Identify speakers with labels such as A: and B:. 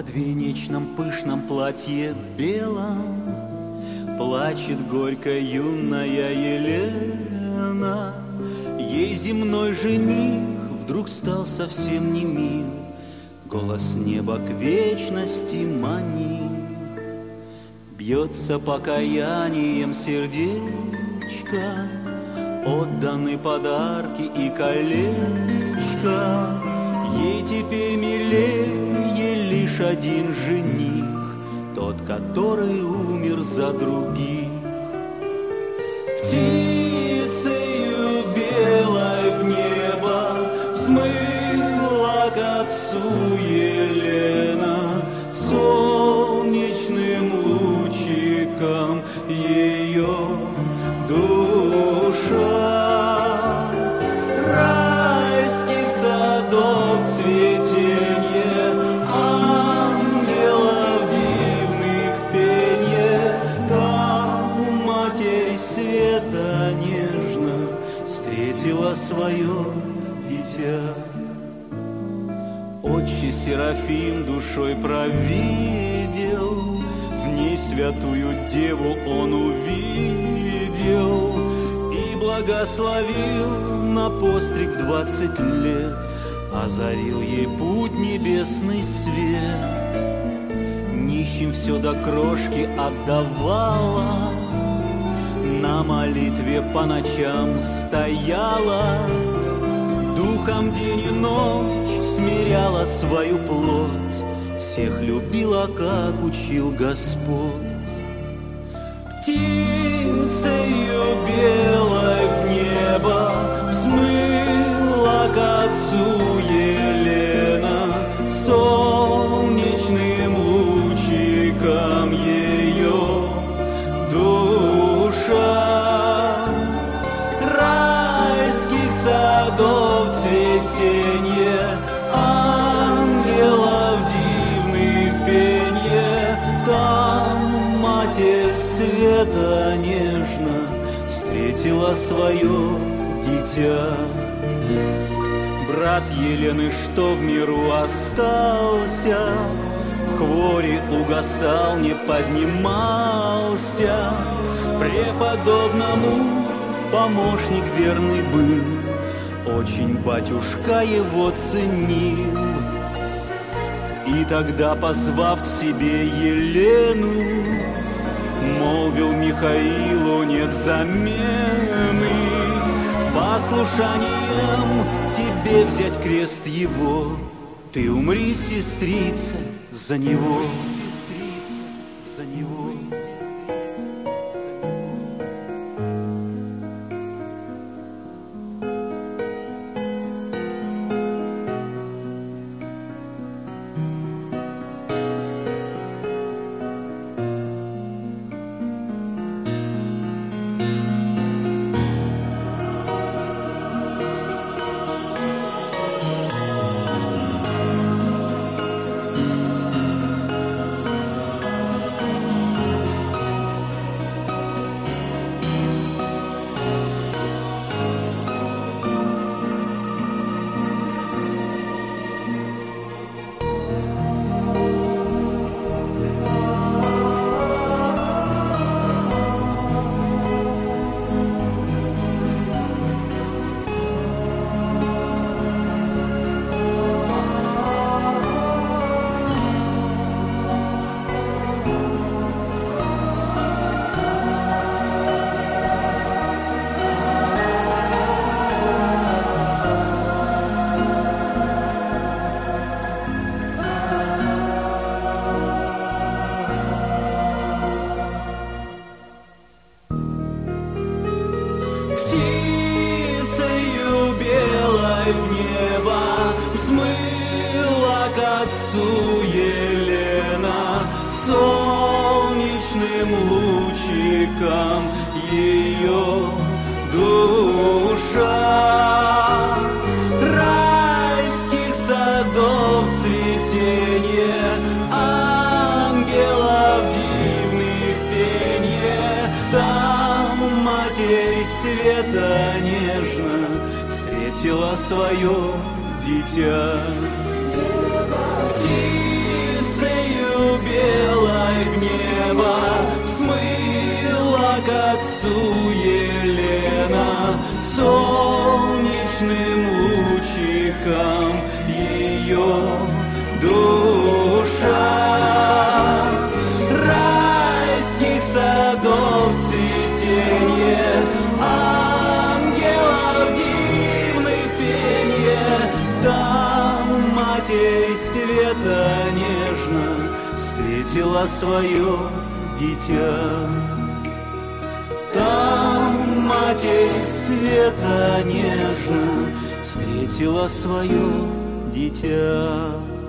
A: подвенечном пышном платье белом плачет горько юная Елена. Ей земной жених вдруг стал совсем не мил, голос неба к вечности манит. Бьется покаянием сердечко, отданы подарки и колечко. Ей теперь милее лишь один жених, тот, который умер за других. Птицею белой в небо взмыла к отцу Елена, солнечным лучиком ее душа. Райских садов цветенье, ангелов дивных пенье, там Матерь света нежно встретила свое дитя. Отче Серафим душой провидел, в ней святую деву он увидел и благословил на постриг в 20 лет, озарил ей путь небесный свет. Нищим все до крошки отдавала, на молитве по ночам стояла, духом день и ночь смиряла свою плоть, всех любила, как учил Господь. Птицею белой в небо взмыла к отцу Елена, солнечным лучиком ее душа. Райских садов цветенье, ангелов дивных пенье, там Матерь света нежно встретила свое дитя. Брат Елены, что в миру остался, в хворе угасал, не поднимался, преподобному помощник верный был, очень батюшка его ценил. И тогда, позвав к себе Елену, молвил Михаилу: нет замены послушанием тебе взять крест его. Ты умри, сестрица, за него. За него. Солнечным лучиком ее душа. Райских садов цветенье, ангелов дивных пенье, там Матерь света нежно встретила свое дитя. Птицей белой в небо взмыла к отцу Елена, солнечным лучиком ее душа. Райский садов цветенье, ангелов дивных пенье, там Матерь Света нежно встретила свое дитя. Там Матерь Света нежно встретила свое дитя.